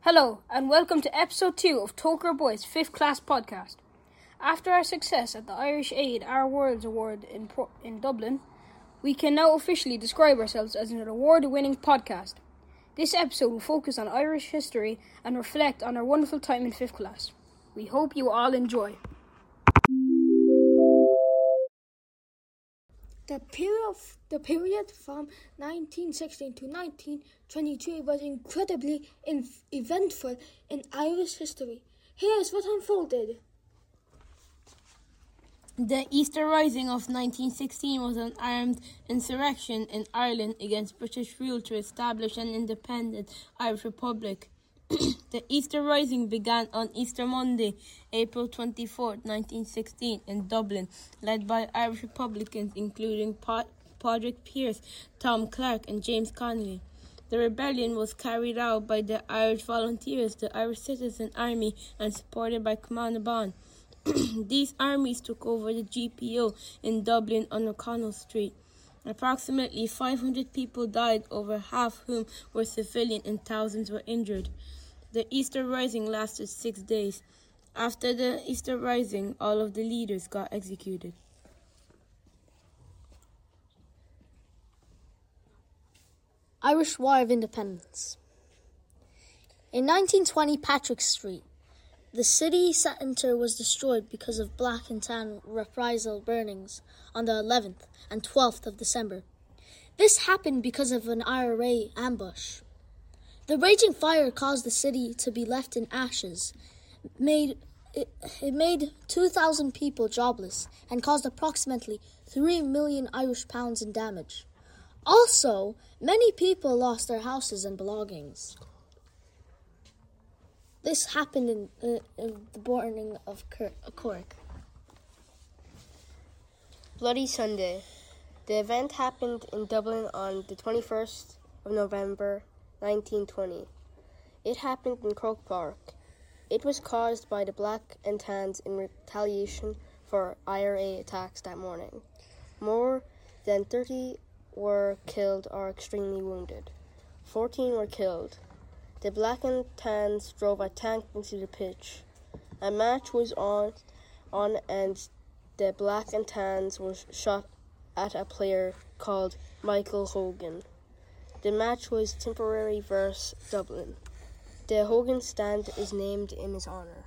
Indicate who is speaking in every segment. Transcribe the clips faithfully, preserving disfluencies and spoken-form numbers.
Speaker 1: Hello, and welcome to episode two of Toker Boys' fifth class podcast. After our success at the Irish Aid Our Worlds Award in, Pro- in Dublin, we can now officially describe ourselves as an award-winning podcast. This episode will focus on Irish history and reflect on our wonderful time in fifth class. We hope you all enjoy.
Speaker 2: The period, the period from nineteen sixteen to nineteen twenty-three was incredibly inf- eventful in Irish history. Here's what unfolded.
Speaker 3: The Easter Rising of nineteen sixteen was an armed insurrection in Ireland against British rule to establish an independent Irish Republic. The Easter Rising began on Easter Monday, April twenty-fourth, nineteen sixteen, in Dublin, led by Irish Republicans including Pod- Padraig Pearse, Tom Clark and James Connolly. The rebellion was carried out by the Irish Volunteers, the Irish Citizen Army, and supported by Commander Bond. These armies took over the G P O in Dublin on O'Connell Street. Approximately five hundred people died, over half whom were civilian, and thousands were injured. The Easter Rising lasted six days. After the Easter Rising, all of the leaders got executed.
Speaker 2: Irish War of Independence. In nineteen twenty, Patrick Street, the city centre was destroyed because of black and tan reprisal burnings on the eleventh and twelfth of December. This happened because of an I R A ambush. The raging fire caused the city to be left in ashes. Made, it, it made two thousand people jobless and caused approximately three million Irish pounds in damage. Also, many people lost their houses and belongings. This happened in, uh, in the burning of Cork.
Speaker 4: Bloody Sunday. The event happened in Dublin on the twenty-first of November, nineteen twenty. It happened in Croke Park. It was caused by the Black and Tans in retaliation for I R A attacks that morning. More than thirty were killed or extremely wounded. fourteen were killed. The Black and Tans drove a tank into the pitch. A match was on, on and the Black and Tans were shot at a player called Michael Hogan. The match was Tipperary versus Dublin. The Hogan stand is named in his honour.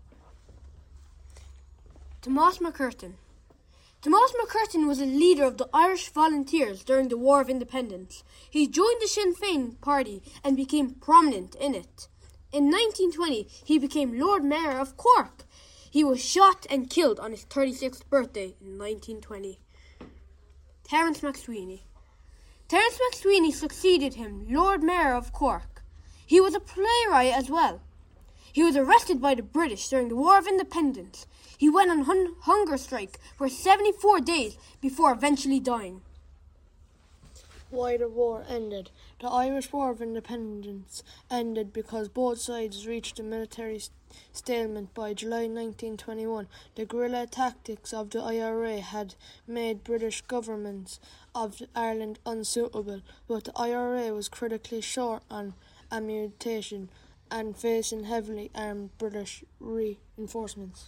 Speaker 1: Thomas McCurtain. Thomas McCurtain was a leader of the Irish Volunteers during the War of Independence. He joined the Sinn Féin party and became prominent in it. In nineteen twenty, he became Lord Mayor of Cork. He was shot and killed on his thirty-sixth birthday in nineteen twenty. Terence MacSweeney. Terence MacSweeney succeeded him, Lord Mayor of Cork. He was a playwright as well. He was arrested by the British during the War of Independence. He went on hun- hunger strike for seventy-four days before eventually dying.
Speaker 5: Why the war ended. The Irish War of Independence ended because both sides reached a military st- stalemate by July nineteen twenty-one. The guerrilla tactics of the I R A had made British governments of Ireland unsuitable, but the I R A was critically short on ammunition and facing heavily armed British reinforcements.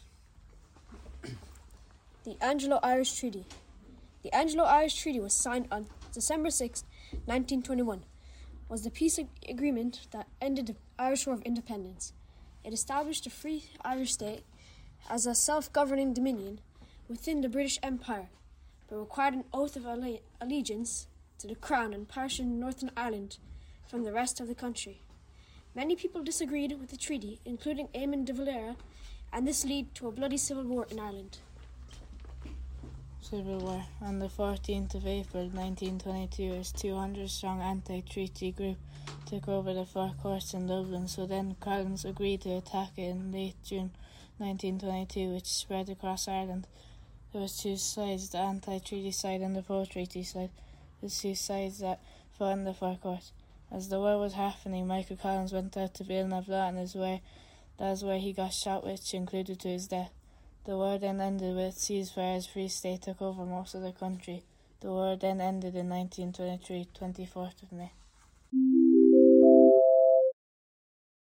Speaker 6: The Anglo-Irish Treaty. The Anglo-Irish Treaty was signed on December sixth, nineteen twenty-one, was the peace ag- agreement that ended the Irish War of Independence. It established a free Irish state as a self-governing dominion within the British Empire, but required an oath of alle- allegiance to the Crown and partitioned Northern Ireland from the rest of the country. Many people disagreed with the treaty, including Eamon de Valera, and this led to a bloody civil war in Ireland.
Speaker 3: Civil War. On the fourteenth of April nineteen twenty-two, a two hundred strong anti-treaty group took over the Four Courts in Dublin, so then Collins agreed to attack it in late June nineteen twenty-two, which spread across Ireland. There was two sides, the anti-treaty side and the pro-treaty side, the two sides that fought in the Four Courts. As the war was happening, Michael Collins went out to Vilna in his way. That is where he got shot, which included to his death. The war then ended with ceasefire as Free State took over most of the country. The war then ended in nineteen twenty-three, twenty-fourth of May.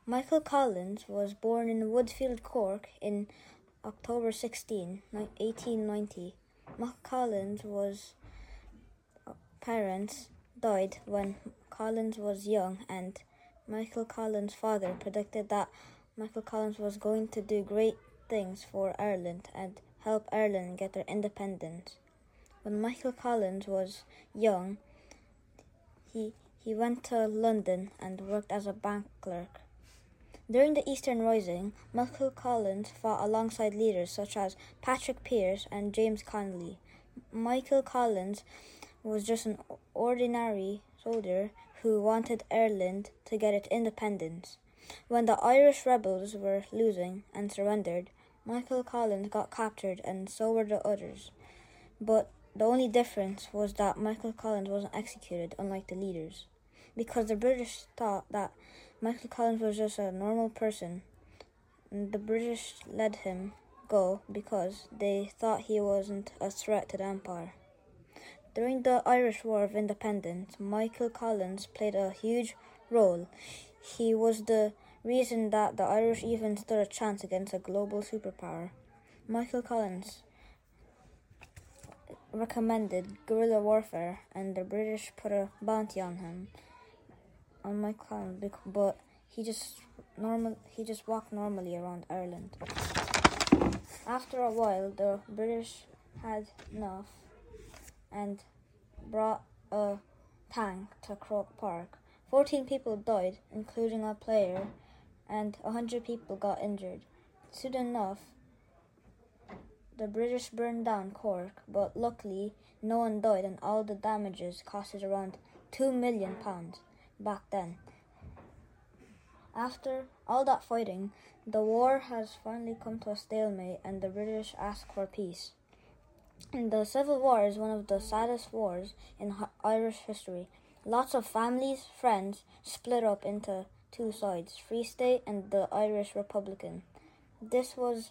Speaker 7: Michael Collins was born in Woodfield, Cork in October sixteenth, eighteen ninety. Michael Collins' was parents died when Collins was young, and Michael Collins' father predicted that Michael Collins was going to do great things for Ireland and help Ireland get their independence. When Michael Collins was young, he he went to London and worked as a bank clerk. During the Eastern Rising, Michael Collins fought alongside leaders such as Patrick Pearse and James Connolly. Michael Collins was just an ordinary soldier who wanted Ireland to get its independence. When the Irish rebels were losing and surrendered, Michael Collins got captured and so were the others. But the only difference was that Michael Collins wasn't executed, unlike the leaders, because the British thought that Michael Collins was just a normal person. The British let him go because they thought he wasn't a threat to the Empire. During the Irish War of Independence, Michael Collins played a huge role. He was the reason that the Irish even stood a chance against a global superpower. Michael Collins recommended guerrilla warfare, and the British put a bounty on him, on Michael Collins, but he just normal he just walked normally around Ireland. After a while, the British had enough and brought a tank to Croke Park. Fourteen people died, including a player, and a hundred people got injured. Soon enough, the British burned down Cork, but luckily no one died, and all the damages costed around two million pounds back then. After all that fighting, the war has finally come to a stalemate, and the British ask for peace. And the Civil War is one of the saddest wars in Irish history. Lots of families, friends split up into two sides, Free State and the Irish Republican. This was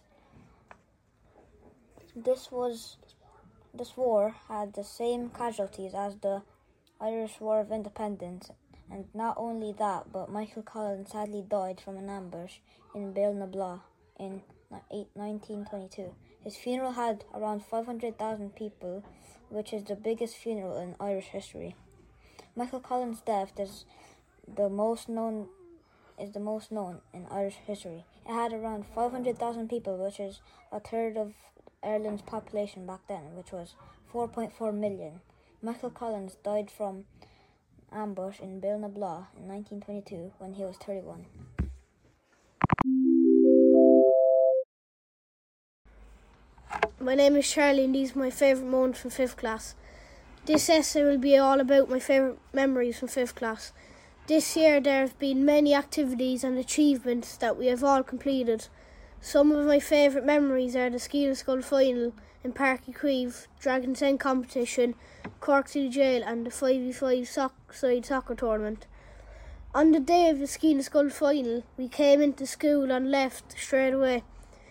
Speaker 7: This was this war had the same casualties as the Irish War of Independence, and not only that, but Michael Collins sadly died from an ambush in Ballinabla in nineteen twenty-two. His funeral had around five hundred thousand people, which is the biggest funeral in Irish history. Michael Collins' death is the most known is the most known in Irish history. It had around five hundred thousand people, which is a third of Ireland's population back then, which was four point four million. Michael Collins died from ambush in Ballinabla in nineteen twenty-two when he was thirty-one.
Speaker 8: My name is Charlie, and these are my favourite moments from fifth class. This essay will be all about my favourite memories from fifth class. This year there have been many activities and achievements that we have all completed. Some of my favourite memories are the Skeena Skull final in Páirc Uí Chaoimh, Dragon's Den competition, Cork City Jail, and the five v five soc- side soccer tournament. On the day of the Skeena Skull final, we came into school and left straight away.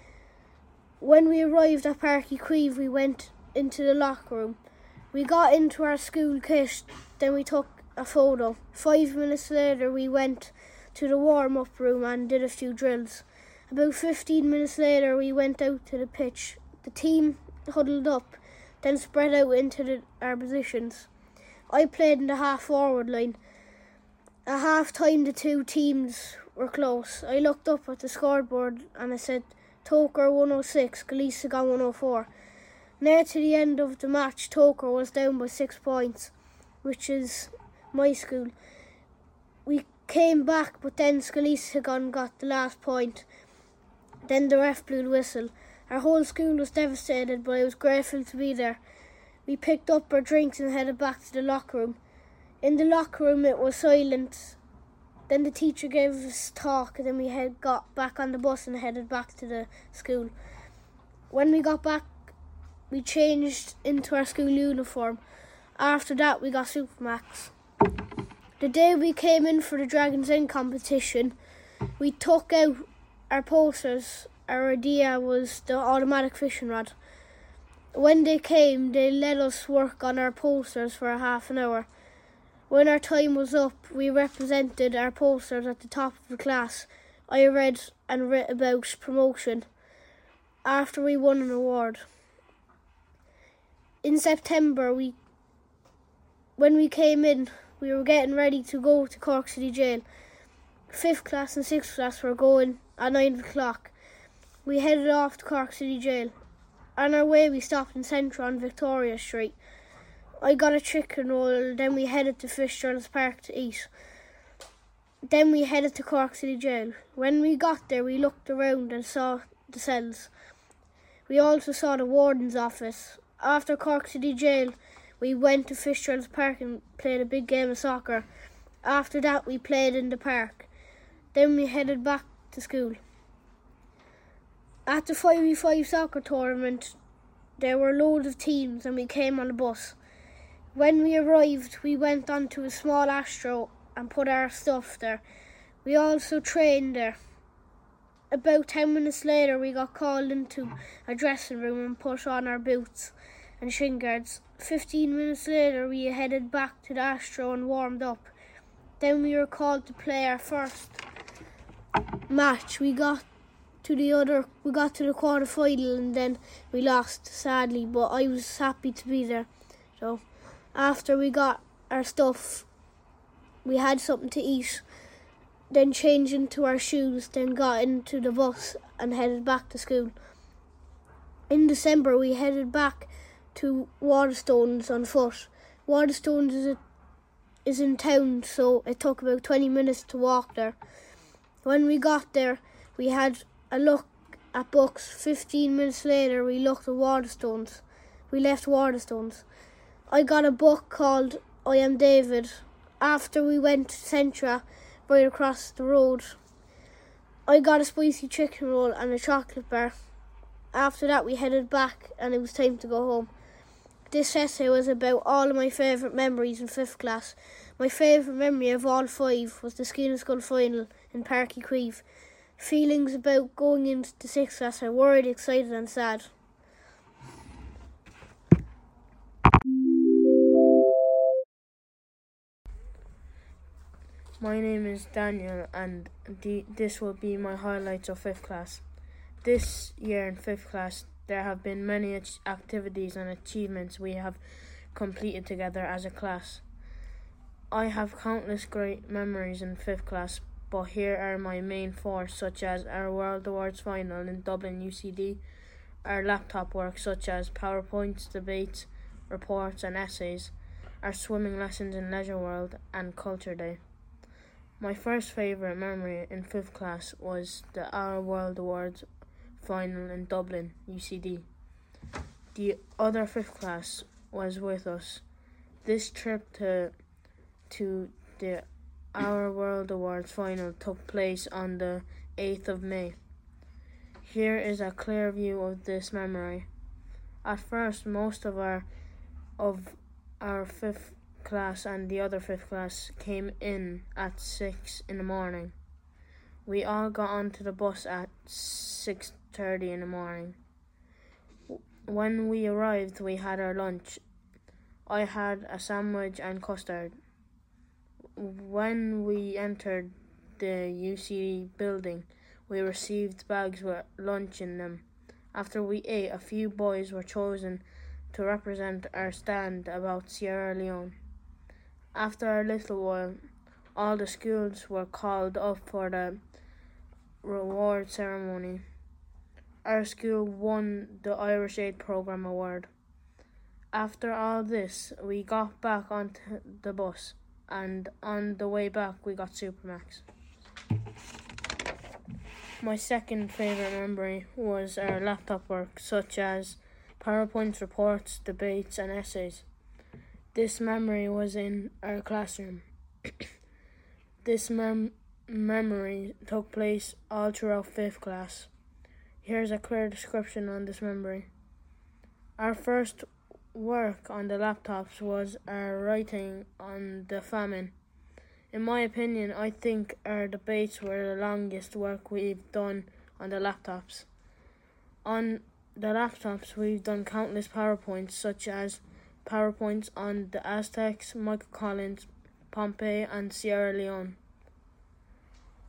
Speaker 8: When we arrived at Páirc Uí Chaoimh, we went into the locker room. We got into our school kit, then we took a photo. Five minutes later, we went to the warm-up room and did a few drills. About fifteen minutes later, we went out to the pitch. The team huddled up, then spread out into the, our positions. I played in the half-forward line. At half-time, the two teams were close. I looked up at the scoreboard and I said, Toker one oh six, Galeesagan one oh four. Near to the end of the match, Toker was down by six points, which is my school. We came back, but then Galeesagan got the last point. Then the ref blew the whistle. Our whole school was devastated, but I was grateful to be there. We picked up our drinks and headed back to the locker room. In the locker room it was silent. Then the teacher gave us a talk, and then we had got back on the bus and headed back to the school. When we got back, we changed into our school uniform. After that we got Supermax. The day we came in for the Dragon's Den competition, we took out our posters. Our idea was the automatic fishing rod. When they came, they let us work on our posters for a half an hour. When our time was up, we represented our posters at the top of the class. I read and read about promotion after we won an award. In September, we when we came in, we were getting ready to go to Cork City Jail. Fifth class and sixth class were going at nine o'clock. We headed off to Cork City Jail. On our way, we stopped in Central on Victoria Street. I got a chicken roll, then we headed to Fitzgerald's Park to eat. Then we headed to Cork City Jail. When we got there, we looked around and saw the cells. We also saw the warden's office. After Cork City Jail, we went to Fitzgerald's Park and played a big game of soccer. After that, we played in the park. Then we headed back to school. At the five v five soccer tournament, there were loads of teams and we came on a bus. When we arrived, we went onto a small Astro and put our stuff there. We also trained there. About ten minutes later, we got called into a dressing room and put on our boots and shin guards. Fifteen minutes later, we headed back to the Astro and warmed up. Then we were called to play our first match. We got to the other, we got to the quarter final and then we lost, sadly, but I was happy to be there. So after we got our stuff, we had something to eat, then changed into our shoes, then got into the bus and headed back to school. In December, we headed back to Waterstones on foot. Waterstones is a, is in town, so it took about twenty minutes to walk there. When we got there, we had a look at books. Fifteen minutes later, we looked at Waterstones. We left Waterstones. I got a book called I Am David. After we went to Centra, right across the road, I got a spicy chicken roll and a chocolate bar. After that, we headed back and it was time to go home. This essay was about all of my favourite memories in fifth class. My favourite memory of all five was the Skin and Skull final in Páirc Uí Chaoimh. Feelings about going into the sixth class are worried, excited and sad.
Speaker 3: My name is Daniel and the, this will be my highlights of fifth class. This year in fifth class, there have been many ach- activities and achievements we have completed together as a class. I have countless great memories in fifth class, but here are my main four, such as our World Awards final in Dublin U C D, our laptop work such as PowerPoints, debates, reports and essays, our swimming lessons in Leisure World and Culture Day. My first favourite memory in fifth class was the Our World Awards final in Dublin U C D. The other fifth class was with us. This trip to to the Our World Awards final took place on the eighth of May. Here is a clear view of this memory. At first, most of our of our fifth class and the other fifth class came in at six in the morning. We all got onto the bus at six thirty in the morning. When we arrived, we had our lunch. I had a sandwich and custard. When we entered the U C D building, we received bags with lunch in them. After we ate, a few boys were chosen to represent our stand about Sierra Leone. After a little while, all the schools were called up for the reward ceremony. Our school won the Irish Aid Programme Award. After all this, we got back onto the bus, and on the way back we got Supermax. My second favourite memory was our laptop work, such as PowerPoints, reports, debates and essays. This memory was in our classroom. This mem- memory took place all throughout fifth class. Here's a clear description on this memory. Our first work on the laptops was our writing on the famine. In my opinion, I think our debates were the longest work we've done on the laptops. On the laptops, we've done countless PowerPoints, such as PowerPoints on the Aztecs, Michael Collins, Pompeii and Sierra Leone.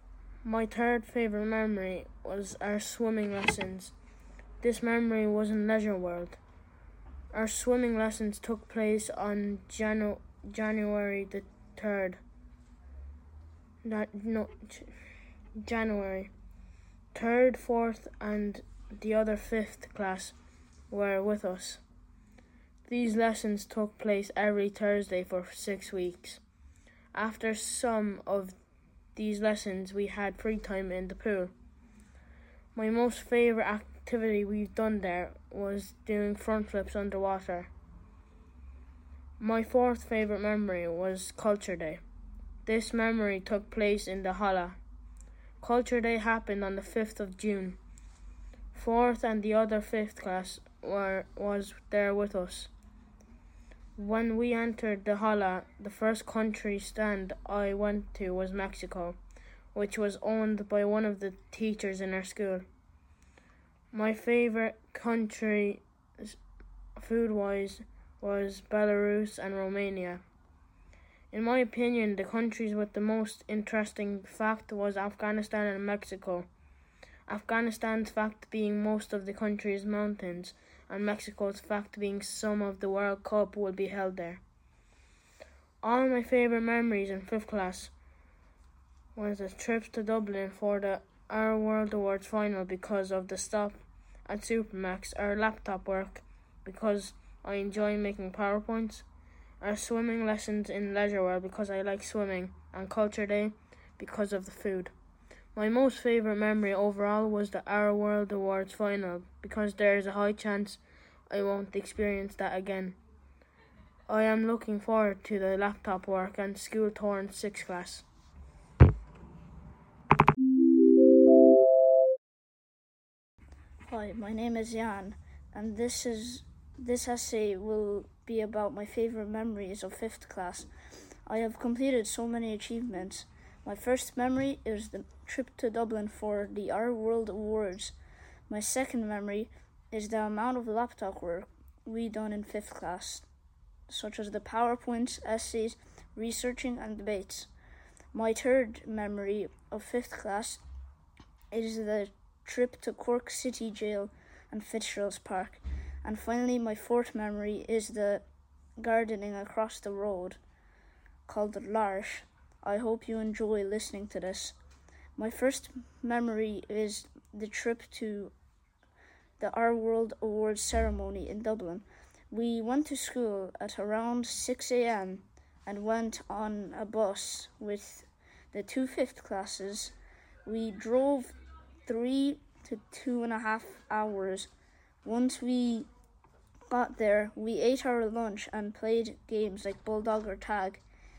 Speaker 5: My third favourite memory was our swimming lessons. This memory was in Leisure World. Our swimming lessons took place on Janu- January the third. Not, no, January. Third, fourth, and the other fifth class were with us. These lessons took place every Thursday for six weeks. After some of these lessons, we had free time in the pool. My most favourite activity we've done there was doing front flips underwater. My fourth favourite memory was Culture Day. This memory took place in the Holla. Culture Day happened on the fifth of June. Fourth and the other fifth class were was there with us. When we entered the Holla, the first country stand I went to was Mexico, which was owned by one of the teachers in our school. My favourite country, food-wise, was Belarus and Romania. In my opinion, the countries with the most interesting fact was Afghanistan and Mexico. Afghanistan's fact being most of the country's mountains, and Mexico's fact being some of the World Cup will be held there. All my favourite memories in fifth class was the trips to Dublin for the Our World Awards final because of the stop at Supermax, our laptop work because I enjoy making PowerPoints, our swimming lessons in Leisure World because I like swimming, and Culture Day because of the food. My most favourite memory overall was the Our World Awards final because there is a high chance I won't experience that again. I am looking forward to the laptop work and school tour in sixth class.
Speaker 2: Hi, my name is Jan, and this is this essay will be about my favourite memories of fifth class. I have completed so many achievements. My first memory is the trip to Dublin for the Our World Awards. My second memory is the amount of laptop work we done in fifth class, such as the PowerPoints, essays, researching and debates. My third memory of fifth class is the trip to Cork City Jail and Fitzgerald's Park. And finally, my fourth memory is the gardening across the road called the L'Arche. I hope you enjoy listening to this. My first memory is the trip to the Our World Awards ceremony in Dublin. We went to school at around six a.m. and went on a bus with the two fifth classes. We drove three to two and a half hours. Once we got there, we ate our lunch and played games like Bulldog or Tag.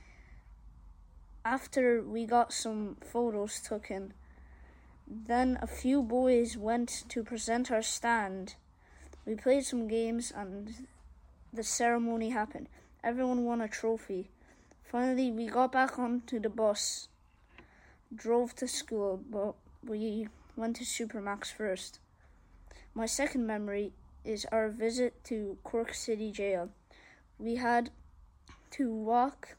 Speaker 2: After we got some photos taken, then a few boys went to present our stand. We played some games and the ceremony happened. Everyone won a trophy. Finally, we got back onto the bus, drove to school, but we went to Supermax first. My second memory is our visit to Cork City Jail. We had to walk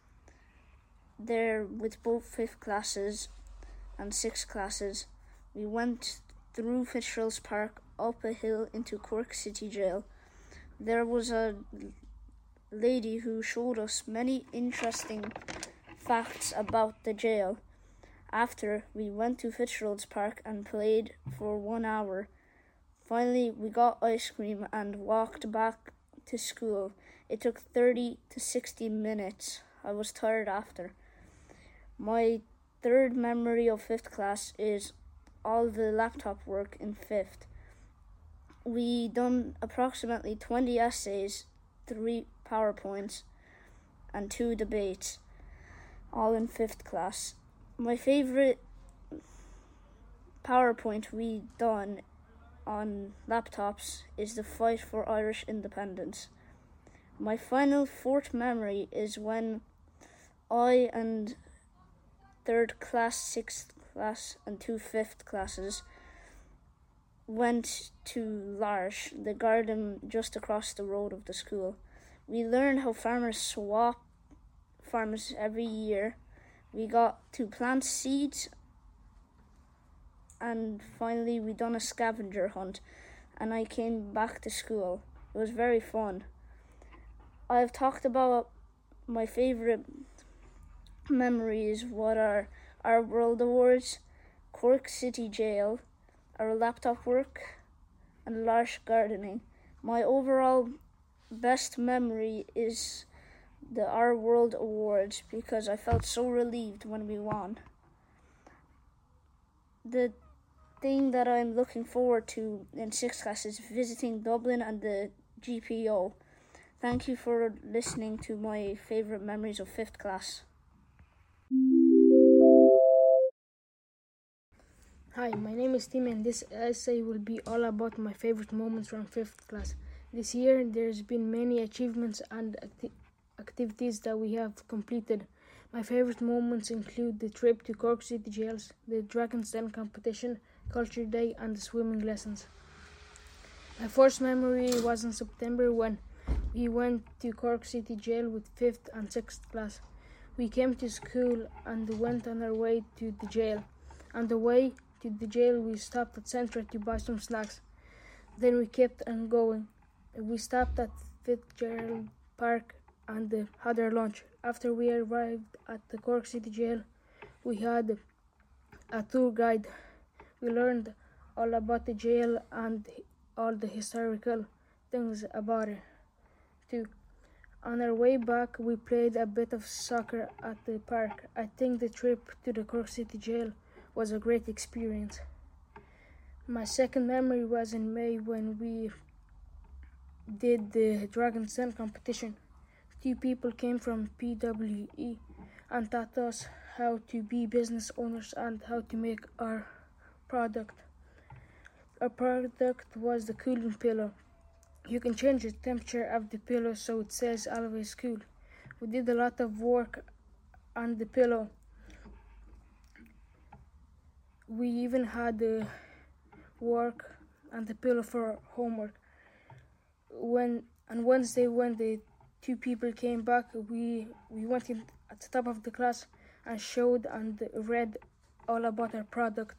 Speaker 2: there with both fifth classes and sixth classes. We went through Fitzgerald's Park, up a hill into Cork City Jail. There was a lady who showed us many interesting facts about the jail. After, we went to Fitzgerald's Park and played for one hour. Finally, we got ice cream and walked back to school. It took thirty to sixty minutes. I was tired after. My third memory of fifth class is all the laptop work in fifth. We done approximately twenty essays, three PowerPoints, and two debates, all in fifth class. My favourite PowerPoint we done on laptops is the fight for Irish independence. My final fourth memory is when I and third class, sixth class, and two fifth classes went to L'Arche, the garden just across the road of the school. We learned how farmers swap farmers every year. We got to plant seeds
Speaker 9: and finally we done a scavenger hunt and I came back to school. It was very fun. I've talked about my favourite memories, what are our World Awards, Cork City Jail, our laptop work, and large gardening. My overall best memory is the Our World Awards because I felt so relieved when we won. The thing that I'm looking forward to in sixth class is visiting Dublin and the G P O. Thank you for listening to my favourite memories of fifth class.
Speaker 5: Hi, my name is Tim and this essay will be all about my favorite moments from fifth class. This year there's been many achievements and acti- activities that we have completed. My favorite moments include the trip to Cork City Jails, the Dragon's Den competition, Culture Day and the swimming lessons. My first memory was in September when we went to Cork City Jail with fifth and sixth class. We came to school and went on our way to the jail. On the way to the jail we stopped at Centra to buy some snacks. Then we kept on going. We stopped at Fitzgerald Park and uh, had our lunch. After we arrived at the Cork City Jail, we had a tour guide. We learned all about the jail and all the historical things about it too. On our way back, we played a bit of soccer at the park. I think the trip to the Cork City Jail was a great experience. My second memory was in May when we did the Dragon's Den competition. Two people came from P W E and taught us how to be business owners and how to make our product. Our product was the cooling pillow. You can change the temperature of the pillow so it says always cool. We did a lot of work on the pillow. We even had the work on the pillow for homework. When on Wednesday when the two people came back, we we went in at the top of the class and showed and read all about our product.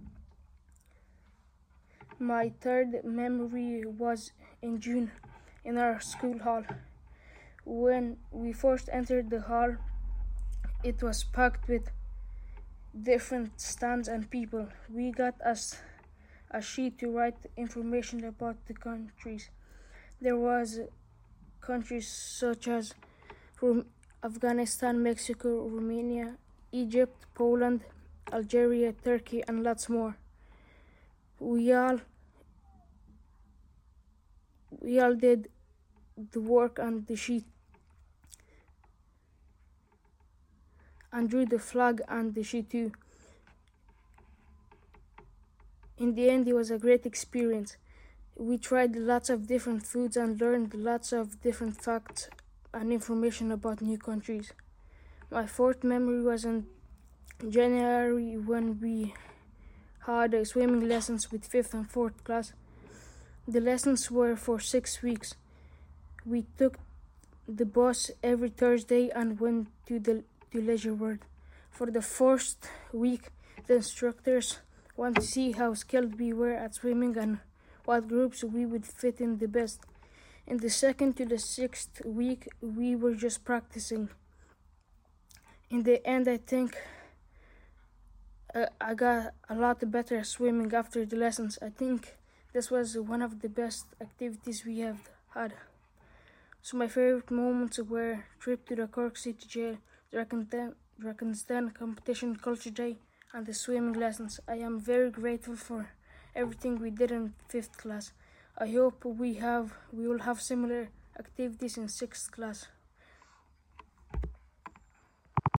Speaker 5: My third memory was in June in our school hall. When we first entered the hall, it was packed with different stands and people. We got us a sheet to write information about the countries. There was countries such as Rum- Afghanistan, Mexico, Romania, Egypt, Poland, Algeria, Turkey, and lots more. We all we all did the work on the sheet and drew the flag on the sheet too. In the end, it was a great experience. We tried lots of different foods and learned lots of different facts and information about new countries. My fourth memory was in January when we had uh, swimming lessons with fifth and fourth class. The lessons were for six weeks. We took the bus every Thursday and went to the to Leisure World. For the first week, the instructors wanted to see how skilled we were at swimming and what groups we would fit in the best. In the second to the sixth week, we were just practicing. In the end, I think uh, I got a lot better at swimming after the lessons. I think this was one of the best activities we have had. So my favorite moments were trip to the Cork City Jail, Dragon's Den competition, Culture Day, and the swimming lessons. I am very grateful for everything we did in fifth class. I hope we have we will have similar activities in sixth class.